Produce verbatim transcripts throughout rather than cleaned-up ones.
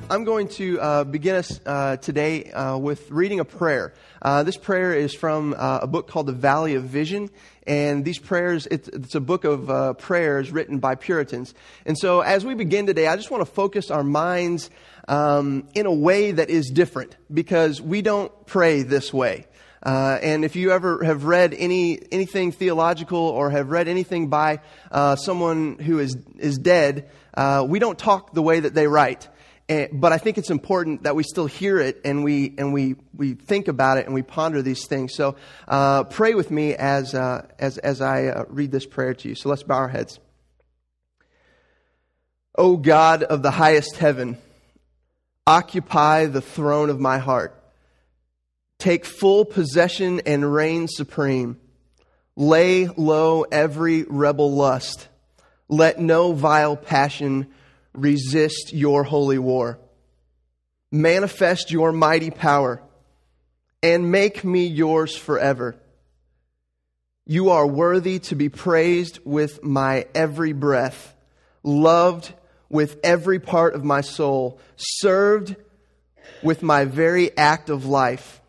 I'm going to uh, begin us uh, today uh, with reading a prayer. Uh, this prayer is from uh, a book called The Valley of Vision. And these prayers, it's, it's a book of uh, prayers written by Puritans. And so as we begin today, I just want to focus our minds um, in a way that is different, because we don't pray this way. Uh, and if you ever have read any anything theological or have read anything by uh, someone who is is dead, uh, we don't talk the way that they write. And, but I think it's important that we still hear it and we and we we think about it and we ponder these things. So uh, pray with me as uh, as as I uh, read this prayer to you. So let's bow our heads. O God of the highest heaven, occupy the throne of my heart. Take full possession and reign supreme. Lay low every rebel lust. Let no vile passion resist your holy war. Manifest your mighty power and make me yours forever. You are worthy to be praised with my every breath, loved with every part of my soul, served with my very act of life.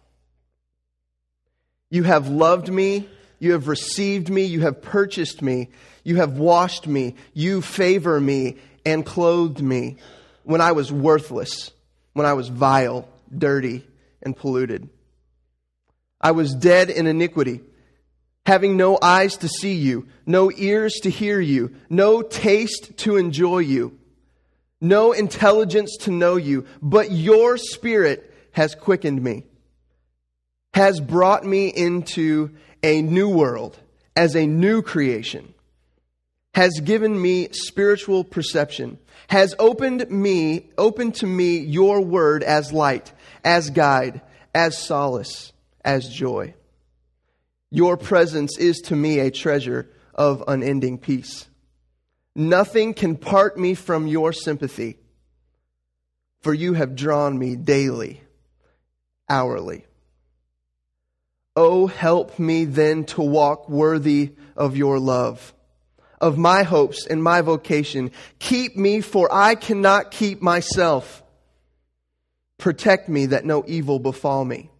You have loved me, you have received me, you have purchased me, you have washed me, you favor me, and clothed me when I was worthless, when I was vile, dirty, and polluted. I was dead in iniquity, having no eyes to see you, no ears to hear you, no taste to enjoy you, no intelligence to know you, but your Spirit has quickened me, has brought me into a new world as a new creation, has given me spiritual perception, has opened me, opened to me your word as light, as guide, as solace, as joy. Your presence is to me a treasure of unending peace. Nothing can part me from your sympathy, for you have drawn me daily, hourly. Oh, help me then to walk worthy of your love, of my hopes and my vocation. Keep me, for I cannot keep myself. Protect me that no evil befall me.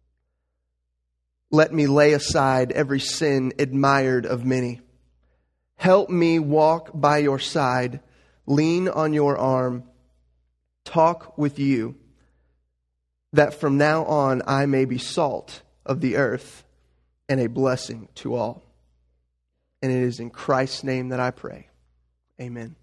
Let me lay aside every sin admired of many. Help me walk by your side, lean on your arm, talk with you, that from now on I may be salt of the earth and a blessing to all. And it is in Christ's name that I pray. Amen.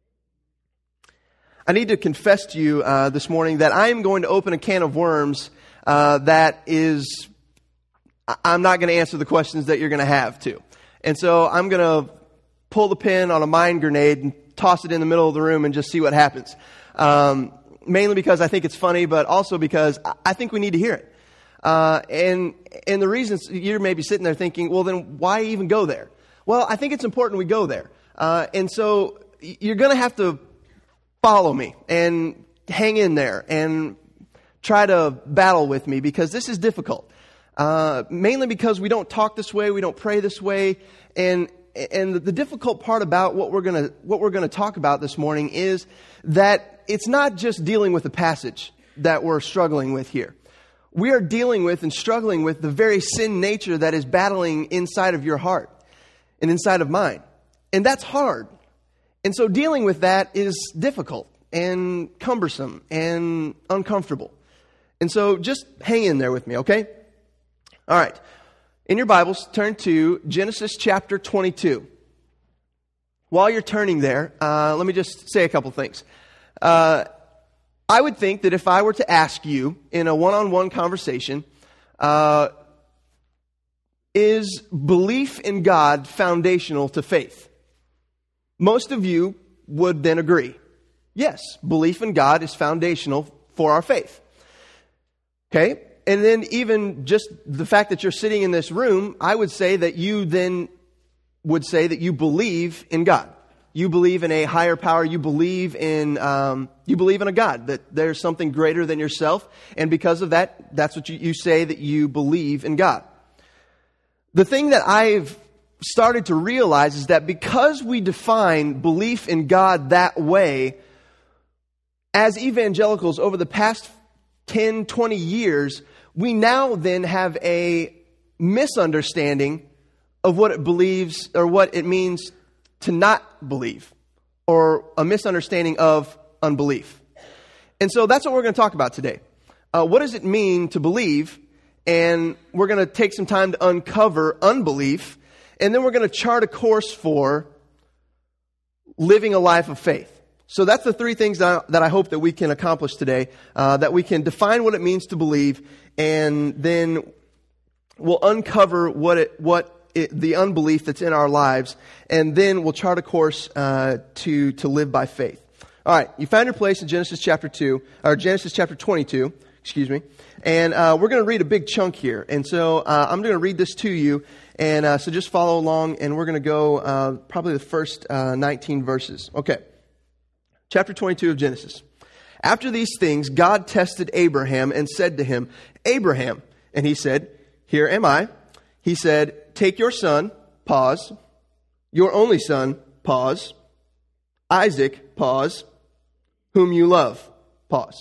I need to confess to you uh, this morning that I am going to open a can of worms uh, that is, I'm not going to answer the questions that you're going to have to. And so I'm going to pull the pin on a mind grenade and toss it in the middle of the room and just see what happens. Um, mainly because I think it's funny, but also because I think we need to hear it. Uh, and and the reasons, you're maybe sitting there thinking, well, then why even go there? Well, I think it's important we go there. Uh, and so you're going to have to follow me and hang in there and try to battle with me, because this is difficult. Uh, mainly because we don't talk this way, we don't pray this way. And and the difficult part about what we're going to what we're going to talk about this morning is that it's not just dealing with the passage that we're struggling with here. We are dealing with and struggling with the very sin nature that is battling inside of your heart and inside of mine. And that's hard. And so dealing with that is difficult and cumbersome and uncomfortable. And so just hang in there with me, okay? All right. In your Bibles, turn to Genesis chapter twenty-two. While you're turning there, uh, let me just say a couple things. Uh, I would think that if I were to ask you in a one-on-one conversation, uh, is belief in God foundational to faith? Most of you would then agree. Yes, belief in God is foundational for our faith. Okay? And then even just the fact that you're sitting in this room, I would say that you then would say that you believe in God. You believe in a higher power. You believe in um, you believe in a God, that there's something greater than yourself. And because of that, that's what you, you say, that you believe in God. The thing that I've started to realize is that because we define belief in God that way, as evangelicals over the past ten, twenty years, we now then have a misunderstanding of what it believes or what it means to not believe, or a misunderstanding of unbelief. And so that's what we're going to talk about today. Uh, what does it mean to believe? And we're going to take some time to uncover unbelief, and then we're going to chart a course for living a life of faith. So that's the three things that I, that I hope that we can accomplish today, uh, that we can define what it means to believe, and then we'll uncover what it, what it, the unbelief that's in our lives, and then we'll chart a course uh, to to live by faith. All right, you found your place in Genesis chapter two, or Genesis chapter twenty-two, excuse me, and uh, we're going to read a big chunk here, and so uh, I'm going to read this to you, and uh, so just follow along, and we're going to go uh, probably the first uh, nineteen verses. Okay, chapter twenty-two of Genesis. After these things, God tested Abraham and said to him, Abraham, and he said, here am I. He said, take your son, pause, your only son, pause, Isaac, pause, whom you love, pause.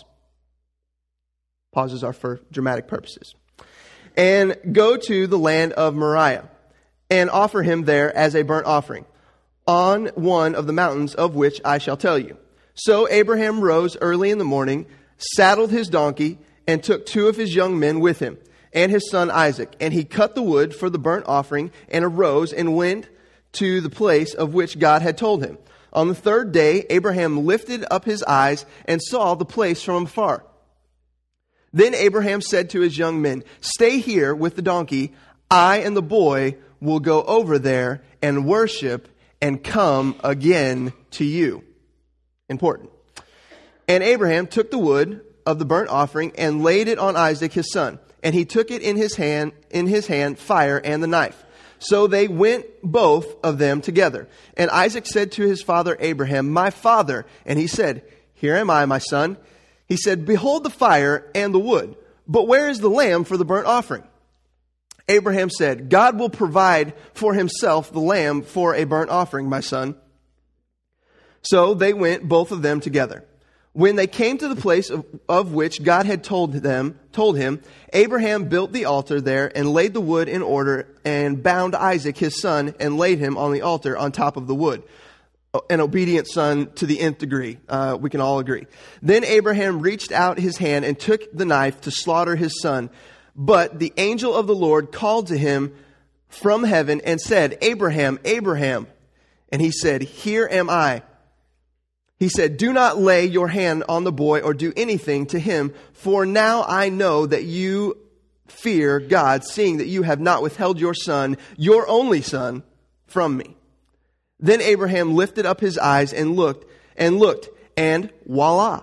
Pauses are for dramatic purposes. And go to the land of Moriah and offer him there as a burnt offering on one of the mountains of which I shall tell you. So Abraham rose early in the morning, saddled his donkey, and took two of his young men with him, and his son Isaac. And he cut the wood for the burnt offering, and arose and went to the place of which God had told him. On the third day, Abraham lifted up his eyes and saw the place from afar. Then Abraham said to his young men, stay here with the donkey. I and the boy will go over there and worship and come again to you. Important. And Abraham took the wood of the burnt offering and laid it on Isaac his son. And he took it in his hand, in his hand, fire and the knife. So they went both of them together. And Isaac said to his father Abraham, my father. And he said, here am I, my son. He said, behold the fire and the wood, but where is the lamb for the burnt offering? Abraham said, God will provide for himself the lamb for a burnt offering, my son. So they went both of them together. When they came to the place of, of which God had told them, told him, Abraham built the altar there and laid the wood in order and bound Isaac his son and laid him on the altar on top of the wood. An obedient son to the nth degree. Uh, we can all agree. Then Abraham reached out his hand and took the knife to slaughter his son. But the angel of the Lord called to him from heaven and said, Abraham, Abraham. And he said, here am I. He said, do not lay your hand on the boy or do anything to him, for now I know that you fear God, seeing that you have not withheld your son, your only son, from me. Then Abraham lifted up his eyes and looked, and looked, and voila!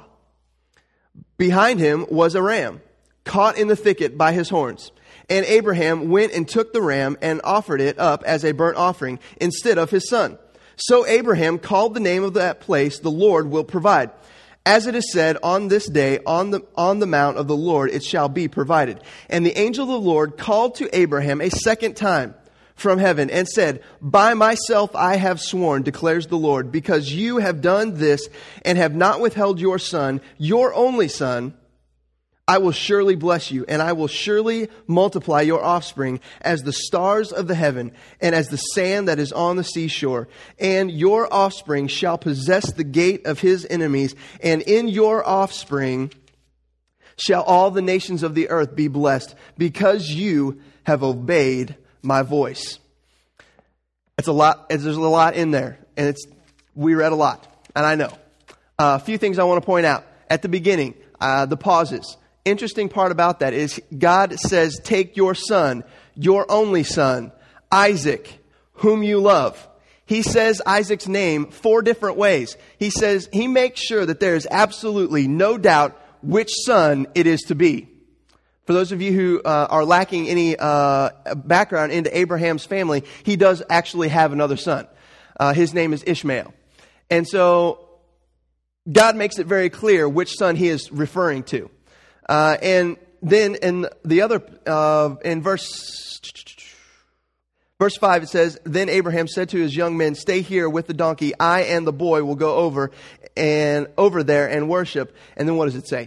Behind him was a ram, caught in the thicket by his horns. And Abraham went and took the ram and offered it up as a burnt offering instead of his son. So Abraham called the name of that place, the Lord will provide. As it is said, on this day, on the, on the mount of the Lord, it shall be provided. And the angel of the Lord called to Abraham a second time from heaven and said, by myself I have sworn, declares the Lord, because you have done this and have not withheld your son, your only son, I will surely bless you, and I will surely multiply your offspring as the stars of the heaven and as the sand that is on the seashore. And your offspring shall possess the gate of his enemies, and in your offspring shall all the nations of the earth be blessed, because you have obeyed my voice. It's a lot. There's a lot in there, and it's we read a lot, and I know. Uh, a few things I want to point out at the beginning. Uh, the pauses. Interesting part about that is God says, take your son, your only son, Isaac, whom you love. He says Isaac's name four different ways. He says, he makes sure that there is absolutely no doubt which son it is to be. For those of you who uh, are lacking any uh, background into Abraham's family, he does actually have another son. Uh, his name is Ishmael. And so God makes it very clear which son he is referring to. Uh, and then in the other, uh, in verse, Verse five, it says, "Then Abraham said to his young men, 'Stay here with the donkey. I and the boy will go over and over there and worship.'" And then what does it say?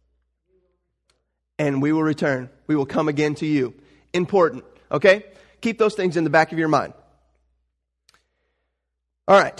"And we will return. We will come again to you." Important, okay? Keep those things in the back of your mind. All right.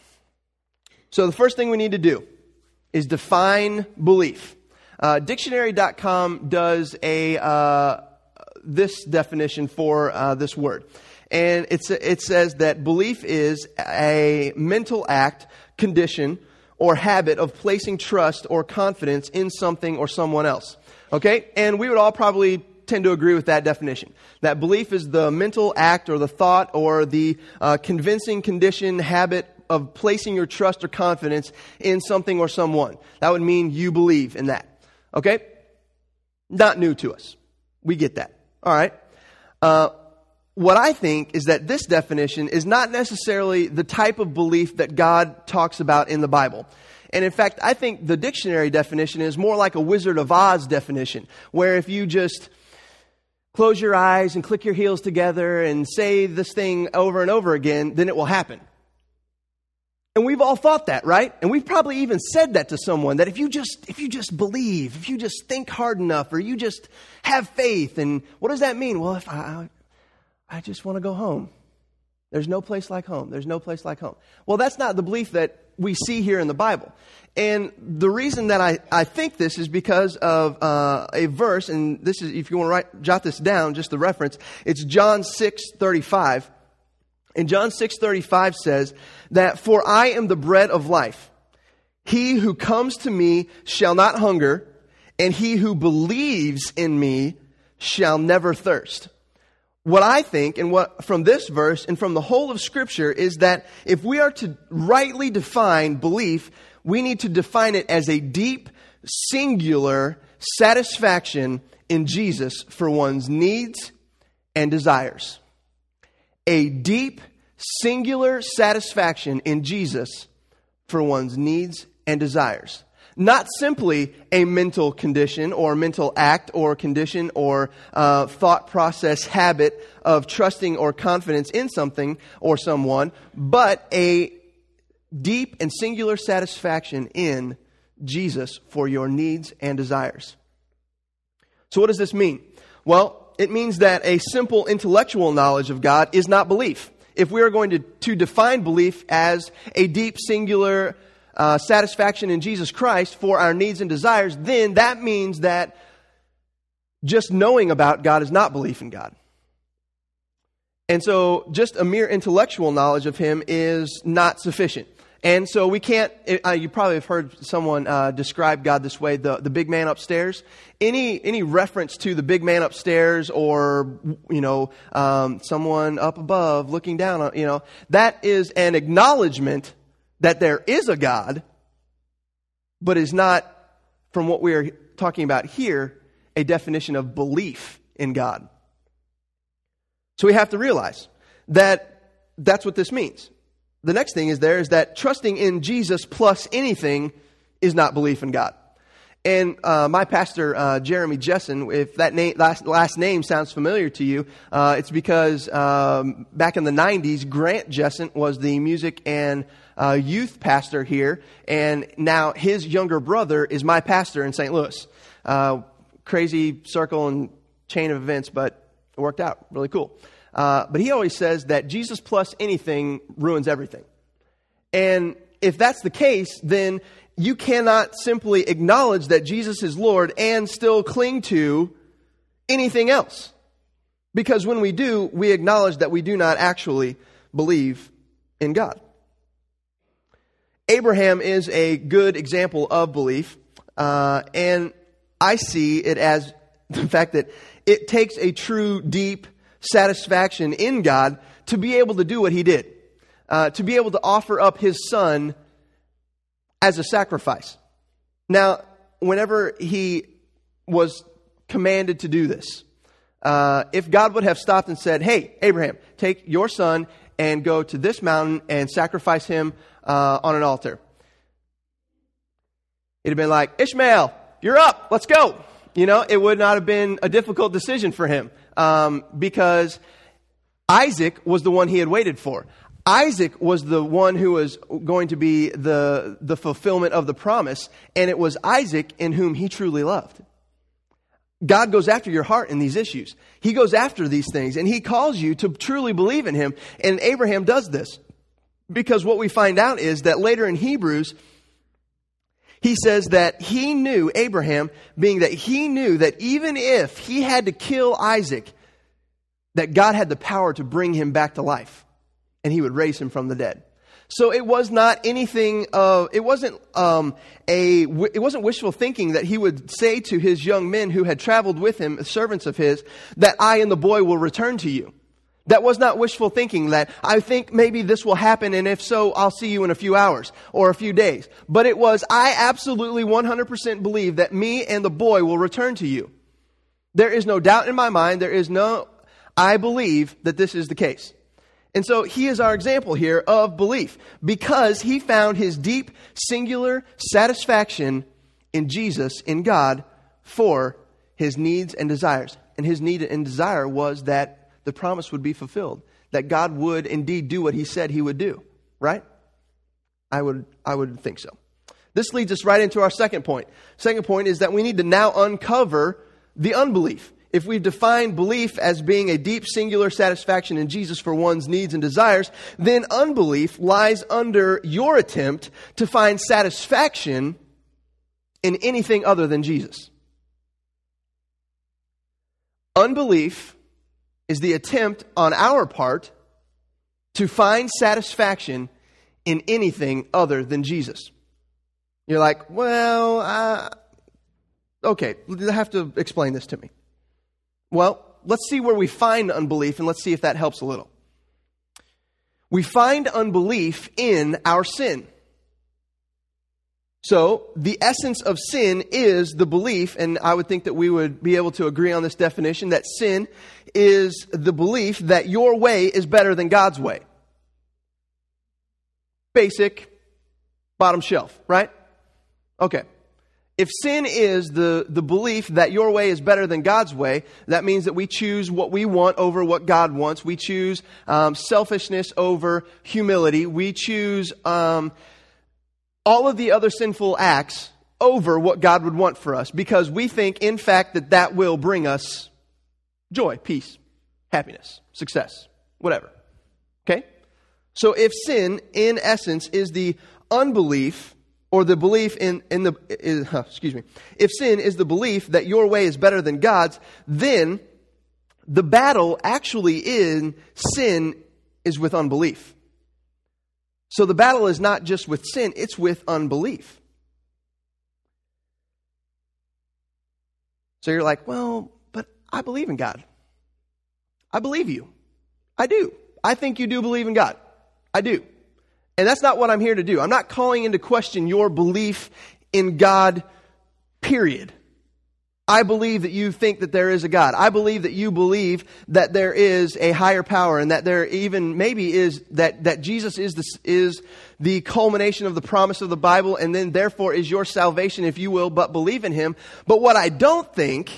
So the first thing we need to do is define belief. Uh, dictionary dot com does a uh, this definition for uh, this word. And it's, it says that belief is a mental act, condition, or habit of placing trust or confidence in something or someone else. Okay? And we would all probably tend to agree with that definition. That belief is the mental act or the thought or the uh, convincing condition, habit of placing your trust or confidence in something or someone. That would mean you believe in that. Okay? Not new to us. We get that. All right? Uh, what I think is that this definition is not necessarily the type of belief that God talks about in the Bible. And in fact, I think the dictionary definition is more like a Wizard of Oz definition, where if you just close your eyes and click your heels together and say this thing over and over again, then it will happen. And we've all thought that, right? And we've probably even said that to someone, that if you just if you just believe, if you just think hard enough, or you just have faith. And what does that mean? Well, if I I just want to go home. There's no place like home. There's no place like home. Well, that's not the belief that we see here in the Bible. And the reason that I, I think this is because of uh, a verse, and this is, if you want to write, jot this down, just the reference, it's John six thirty-five. And John six thirty-five says that, "For I am the bread of life. He who comes to me shall not hunger, and he who believes in me shall never thirst." What I think, and what from this verse and from the whole of Scripture, is that if we are to rightly define belief, we need to define it as a deep, singular satisfaction in Jesus for one's needs and desires. A deep, singular satisfaction in Jesus for one's needs and desires. Not simply a mental condition or mental act or condition or uh, thought process habit of trusting or confidence in something or someone, but a deep and singular satisfaction in Jesus for your needs and desires. So what does this mean? Well, it means that a simple intellectual knowledge of God is not belief. If we are going to, to define belief as a deep, singular Uh, satisfaction in Jesus Christ for our needs and desires, then that means that just knowing about God is not belief in God. And so just a mere intellectual knowledge of Him is not sufficient. And so we can't, uh, you probably have heard someone uh, describe God this way, the, the big man upstairs. Any any reference to the big man upstairs or, you know, um, someone up above looking down, on, you know, that is an acknowledgement that there is a God, but is not, from what we are talking about here, a definition of belief in God. So we have to realize that that's what this means. The next thing is there is that trusting in Jesus plus anything is not belief in God. And uh, my pastor, uh, Jeremy Jessen, if that name, last, last name sounds familiar to you, uh, it's because um, back in the nineties, Grant Jessen was the music and uh, youth pastor here, and now his younger brother is my pastor in Saint Louis. Uh, crazy circle and chain of events, but it worked out. Really cool. Uh, but he always says that Jesus plus anything ruins everything. And if that's the case, then you cannot simply acknowledge that Jesus is Lord and still cling to anything else. Because when we do, we acknowledge that we do not actually believe in God. Abraham is a good example of belief, uh, and I see it as the fact that it takes a true, deep satisfaction in God to be able to do what He did, uh, to be able to offer up His Son as a sacrifice. Now, whenever He was commanded to do this, uh, if God would have stopped and said, "Hey, Abraham, take your son and go to this mountain and sacrifice him uh, on an altar," it'd have been like, "Ishmael, you're up, let's go." You know, it would not have been a difficult decision for him um, because Isaac was the one he had waited for. Isaac was the one who was going to be the, the fulfillment of the promise, and it was Isaac in whom he truly loved. God goes after your heart in these issues. He goes after these things, and he calls you to truly believe in him, and Abraham does this. Because what we find out is that later in Hebrews, he says that he knew, Abraham, being that he knew that even if he had to kill Isaac, that God had the power to bring him back to life. And he would raise him from the dead. So it was not anything of, it wasn't um, a, it wasn't wishful thinking that he would say to his young men who had traveled with him, servants of his, that I and the boy will return to you. That was not wishful thinking, that I think maybe this will happen, and if so, I'll see you in a few hours or a few days. But it was, I absolutely one hundred percent believe that me and the boy will return to you. There is no doubt in my mind, there is no, I believe that this is the case. And so he is our example here of belief because he found his deep, singular satisfaction in Jesus, in God, for his needs and desires. And his need and desire was that the promise would be fulfilled, that God would indeed do what he said he would do, right? I would, I would think so. This leads us right into our second point. Second point is that we need to now uncover the unbelief. If we've defined belief as being a deep singular satisfaction in Jesus for one's needs and desires, then unbelief lies under your attempt to find satisfaction in anything other than Jesus. Unbelief is the attempt on our part to find satisfaction in anything other than Jesus. You're like, well, uh, okay, you have to explain this to me. Well, let's see where we find unbelief, and let's see if that helps a little. We find unbelief in our sin. So, the essence of sin is the belief, and I would think that we would be able to agree on this definition, that sin is the belief that your way is better than God's way. Basic, bottom shelf, right? Okay. If sin is the, the belief that your way is better than God's way, that means that we choose what we want over what God wants. We choose um, selfishness over humility. We choose um, all of the other sinful acts over what God would want for us because we think, in fact, that that will bring us joy, peace, happiness, success, whatever. Okay? So if sin, in essence, is the unbelief or the belief in, in the, is, uh, excuse me, if sin is the belief that your way is better than God's, then the battle actually in sin is with unbelief. So the battle is not just with sin, it's with unbelief. So you're like, well, but I believe in God. I believe you. I do. I think you do believe in God. I do. And that's not what I'm here to do. I'm not calling into question your belief in God, period. I believe that you think that there is a God. I believe that you believe that there is a higher power and that there even maybe is that, that Jesus is the, is the culmination of the promise of the Bible and then therefore is your salvation, if you will, but believe in him. But what I don't think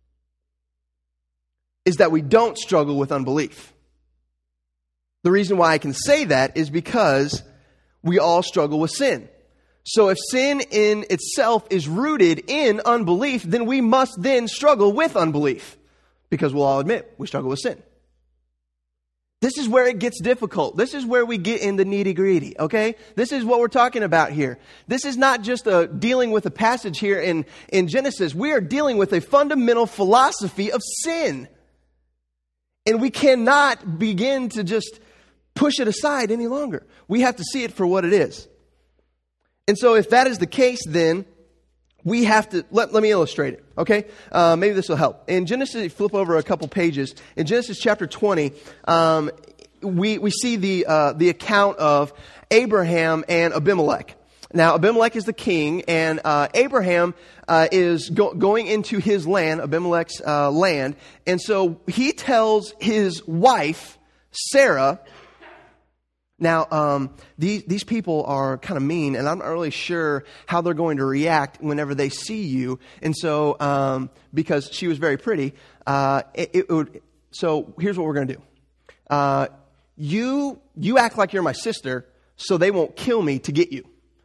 is that we don't struggle with unbelief. The reason why I can say that is because we all struggle with sin. So if sin in itself is rooted in unbelief, then we must then struggle with unbelief. Because we'll all admit we struggle with sin. This is where it gets difficult. This is where we get in the nitty-gritty, okay? This is what we're talking about here. This is not just a dealing with a passage here in, in Genesis. We are dealing with a fundamental philosophy of sin. And we cannot begin to just push it aside any longer. We have to see it for what it is. And so if that is the case, then we have to, let, let me illustrate it, okay? Uh, maybe this will help. In Genesis, flip over a couple pages. In Genesis chapter twenty, um, we, we see the, uh, the account of Abraham and Abimelech. Now, Abimelech is the king, and uh, Abraham uh, is go- going into his land, Abimelech's uh, land. And so he tells his wife, Sarah. Now, um, these, these people are kind of mean, and I'm not really sure how they're going to react whenever they see you. And so, um, because she was very pretty, uh, it, it would, so here's what we're going to do. uh, you, you act like you're my sister, so they won't kill me to get you.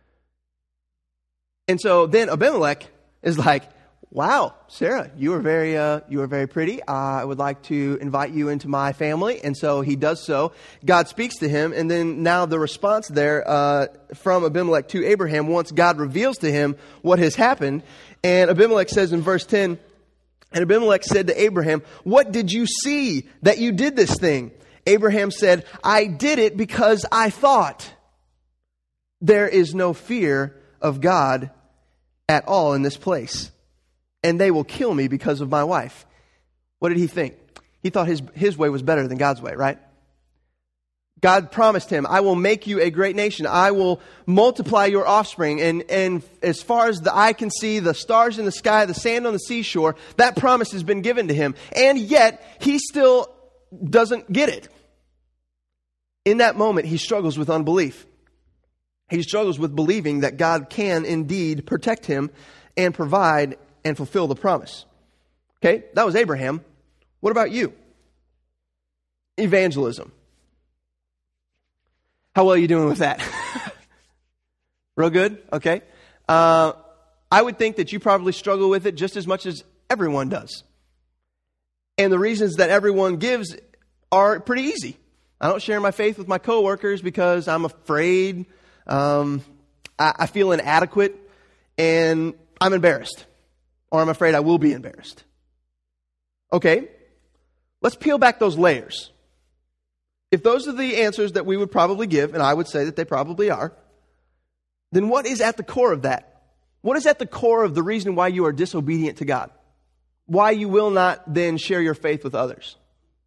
And so then Abimelech is like, wow, Sarah, you are very, uh, you are very pretty. Uh, I would like to invite you into my family. And so he does so. God speaks to him. And then now the response there uh, from Abimelech to Abraham, once God reveals to him what has happened. And Abimelech says in verse ten, and Abimelech said to Abraham, what did you see that you did this thing? Abraham said, I did it because I thought there is no fear of God at all in this place, and they will kill me because of my wife. What did he think? He thought his, his way was better than God's way, right? God promised him, I will make you a great nation. I will multiply your offspring. And, and as far as the eye can see, the stars in the sky, the sand on the seashore, that promise has been given to him. And yet, he still doesn't get it. In that moment, he struggles with unbelief. He struggles with believing that God can indeed protect him and provide and fulfill the promise. Okay, that was Abraham. What about you? Evangelism. How well are you doing with that? Real good? Okay. Uh, I would think that you probably struggle with it just as much as everyone does. And the reasons that everyone gives are pretty easy. I don't share my faith with my coworkers because I'm afraid, um, I, I feel inadequate, and I'm embarrassed. Or I'm afraid I will be embarrassed. Okay, let's peel back those layers. If those are the answers that we would probably give, and I would say that they probably are, then what is at the core of that? What is at the core of the reason why you are disobedient to God? Why you will not then share your faith with others?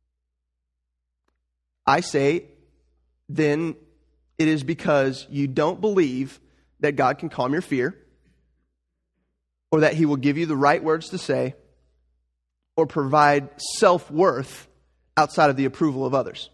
I say, then it is because you don't believe that God can calm your fear, or that he will give you the right words to say, or provide self-worth outside of the approval of others.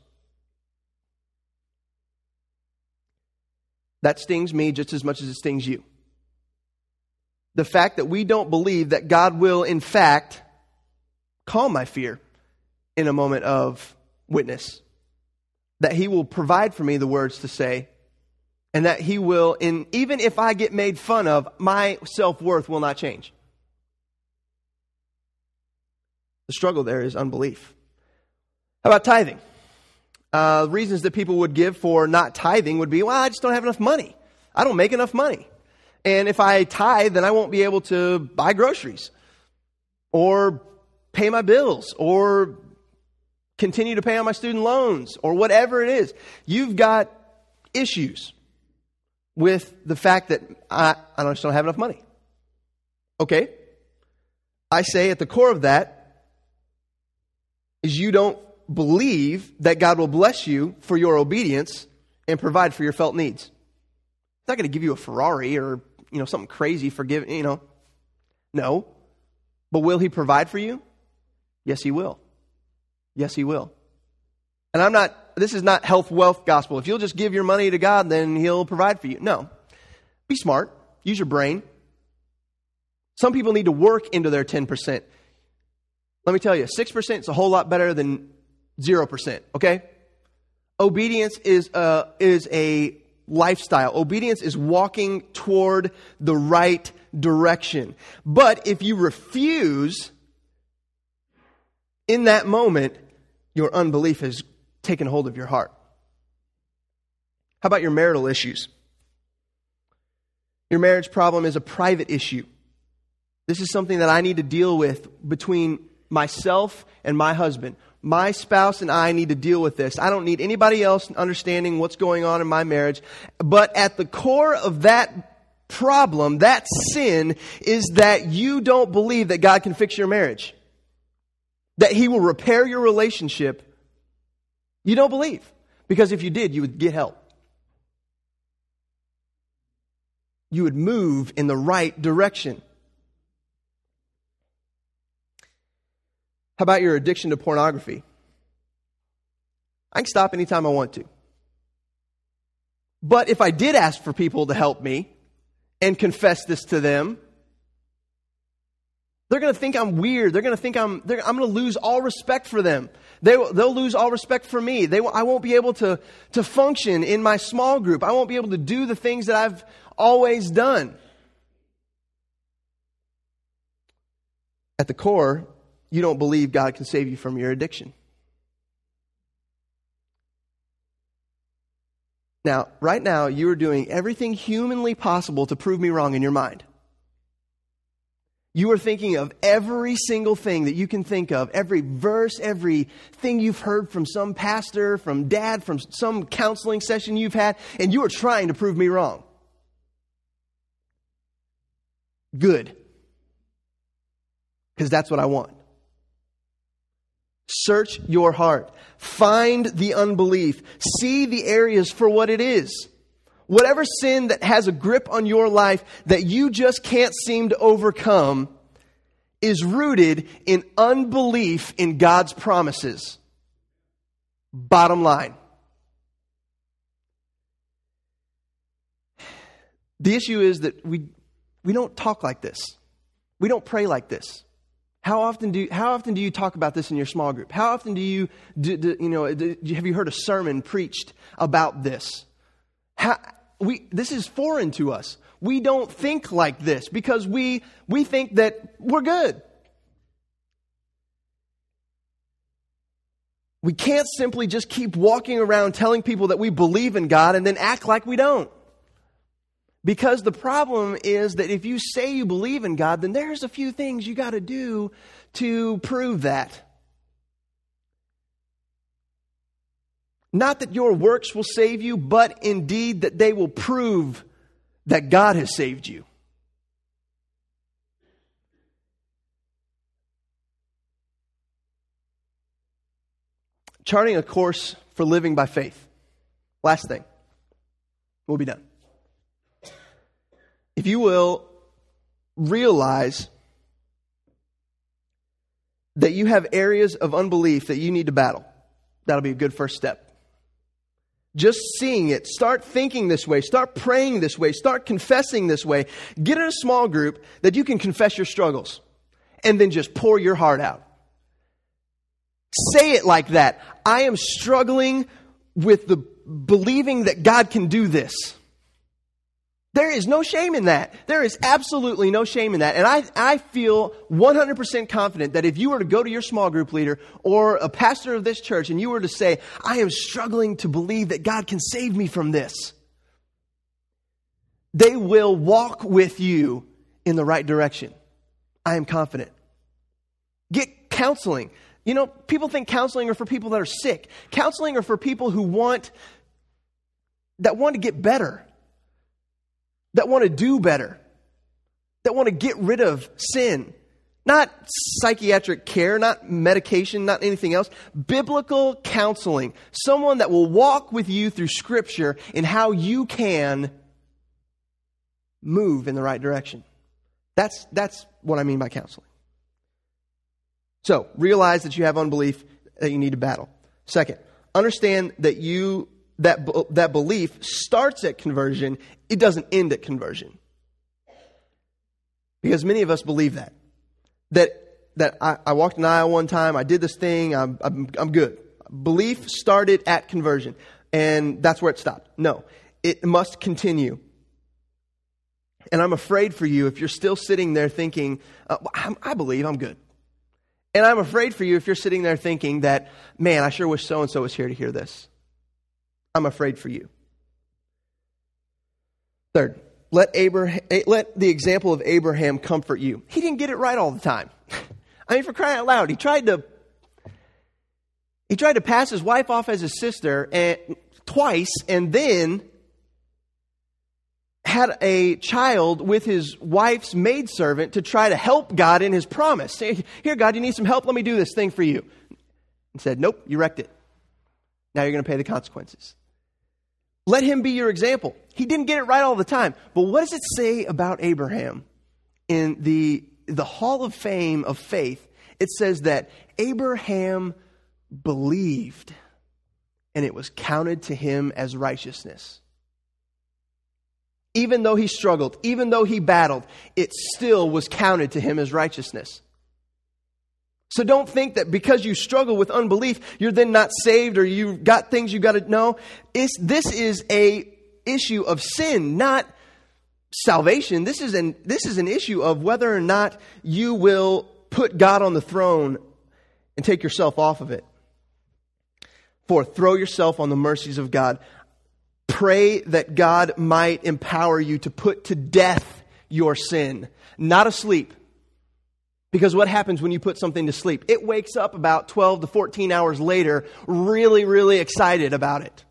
That stings me just as much as it stings you. The fact that we don't believe that God will, in fact, calm my fear in a moment of witness. That he will provide for me the words to say, and that he will, in even if I get made fun of, my self-worth will not change. The struggle there is unbelief. How about tithing? Uh, reasons that people would give for not tithing would be, well, I just don't have enough money. I don't make enough money. And if I tithe, then I won't be able to buy groceries or pay my bills or continue to pay on my student loans or whatever it is. You've got issues with the fact that I, I just don't have enough money. Okay. I say at the core of that is you don't believe that God will bless you for your obedience and provide for your felt needs. He's not going to give you a Ferrari or, you know, something crazy for giving, you know. No. But will he provide for you? Yes, he will. Yes, he will. And I'm not, this is not health, wealth gospel. If you'll just give your money to God, then he'll provide for you. No. Be smart. Use your brain. Some people need to work into their ten percent. Let me tell you, six percent is a whole lot better than zero percent, okay? Obedience is a, is a lifestyle. Obedience is walking toward the right direction. But if you refuse in that moment, your unbelief has taken hold of your heart. How about your marital issues? Your marriage problem is a private issue. This is something that I need to deal with between myself and my husband. My spouse and I need to deal with this. I don't need anybody else understanding what's going on in my marriage. But at the core of that problem, that sin, is that you don't believe that God can fix your marriage. That he will repair your relationship. You don't believe. Because if you did, you would get help. You would move in the right direction. How about your addiction to pornography? I can stop anytime I want to. But if I did ask for people to help me and confess this to them, They're going to think I'm weird. They're going to think I'm, I'm going to lose all respect for them. They, they'll lose all respect for me. They, I won't be able to, to function in my small group. I won't be able to do the things that I've always done. At the core, you don't believe God can save you from your addiction. Now, right now, you are doing everything humanly possible to prove me wrong in your mind. You are thinking of every single thing that you can think of, every verse, every thing you've heard from some pastor, from dad, from some counseling session you've had, and you are trying to prove me wrong. Good. Because that's what I want. Search your heart. Find the unbelief. See the areas for what it is. Whatever sin that has a grip on your life that you just can't seem to overcome is rooted in unbelief in God's promises. Bottom line. The issue is that we we don't talk like this. We don't pray like this. How often do you, how often do you talk about this in your small group? How often do you do, do, you know do, have you heard a sermon preached about this? How, we this is foreign to us. We don't think like this because we we think that we're good. We can't simply just keep walking around telling people that we believe in God and then act like we don't. Because the problem is that if you say you believe in God, then there's a few things you got to do to prove that. Not that your works will save you, but indeed that they will prove that God has saved you. Charting a course for living by faith. Last thing. We'll be done. If you will realize that you have areas of unbelief that you need to battle, that'll be a good first step. Just seeing it, start thinking this way, start praying this way, start confessing this way. Get in a small group that you can confess your struggles and then just pour your heart out. Say it like that. I am struggling with the believing that God can do this. There is no shame in that. There is absolutely no shame in that. And I, I feel one hundred percent confident that if you were to go to your small group leader or a pastor of this church and you were to say, I am struggling to believe that God can save me from this, they will walk with you in the right direction. I am confident. Get counseling. You know, people think counseling are for people that are sick. Counseling are for people who want, that want to get better. That want to do better, that want to get rid of sin. Not psychiatric care, not medication, not anything else. Biblical counseling. Someone that will walk with you through Scripture in how you can move in the right direction. That's, that's what I mean by counseling. So, realize that you have unbelief that you need to battle. Second, understand that you that that belief starts at conversion. It doesn't end at conversion. Because many of us believe that. That that I, I walked an aisle one time, I did this thing, I'm, I'm I'm good. Belief started at conversion, and that's where it stopped. No, it must continue. And I'm afraid for you if you're still sitting there thinking, uh, I, I believe I'm good. And I'm afraid for you if you're sitting there thinking that, man, I sure wish so-and-so was here to hear this. I'm afraid for you. Third, let Abraham, let the example of Abraham comfort you. He didn't get it right all the time. I mean, for crying out loud, he tried to he tried to pass his wife off as his sister and, twice, and then had a child with his wife's maidservant to try to help God in his promise. Say, here, God, you need some help? Let me do this thing for you. And said, nope, you wrecked it. Now you're going to pay the consequences. Let him be your example. He didn't get it right all the time. But what does it say about Abraham in the, the Hall of Fame of faith? It says that Abraham believed, and it was counted to him as righteousness. Even though he struggled, even though he battled, it still was counted to him as righteousness. So don't think that because you struggle with unbelief, you're then not saved or you've got things you got to know. It's, this is a issue of sin, not salvation. This is an, this is an issue of whether or not you will put God on the throne and take yourself off of it. Fourth, throw yourself on the mercies of God. Pray that God might empower you to put to death your sin, not asleep. Because what happens when you put something to sleep? It wakes up about twelve to fourteen hours later, really, really excited about it.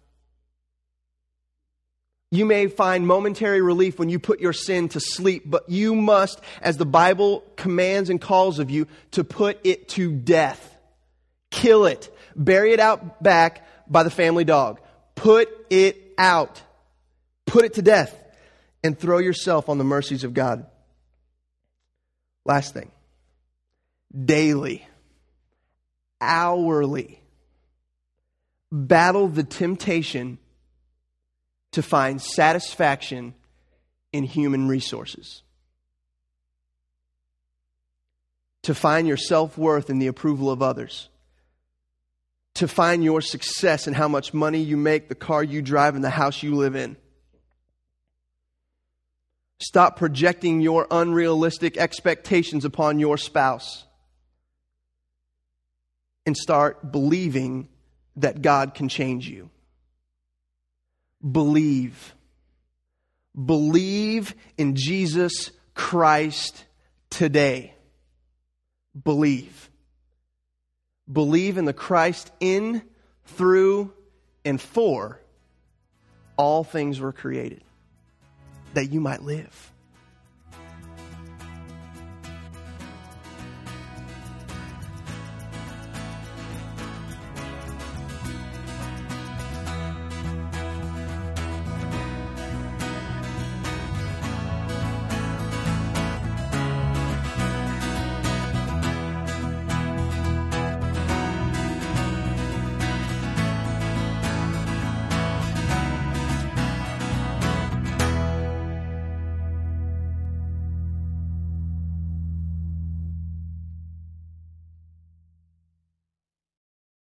You may find momentary relief when you put your sin to sleep, but you must, as the Bible commands and calls of you, to put it to death. Kill it. Bury it out back by the family dog. Put it out. Put it to death. And throw yourself on the mercies of God. Last thing. Daily, hourly, battle the temptation to find satisfaction in human resources. To find your self-worth in the approval of others. To find your success in how much money you make, the car you drive, and the house you live in. Stop projecting your unrealistic expectations upon your spouse. And start believing that God can change you. Believe. Believe in Jesus Christ today. Believe. Believe in the Christ in, through, and for all things were created, that you might live.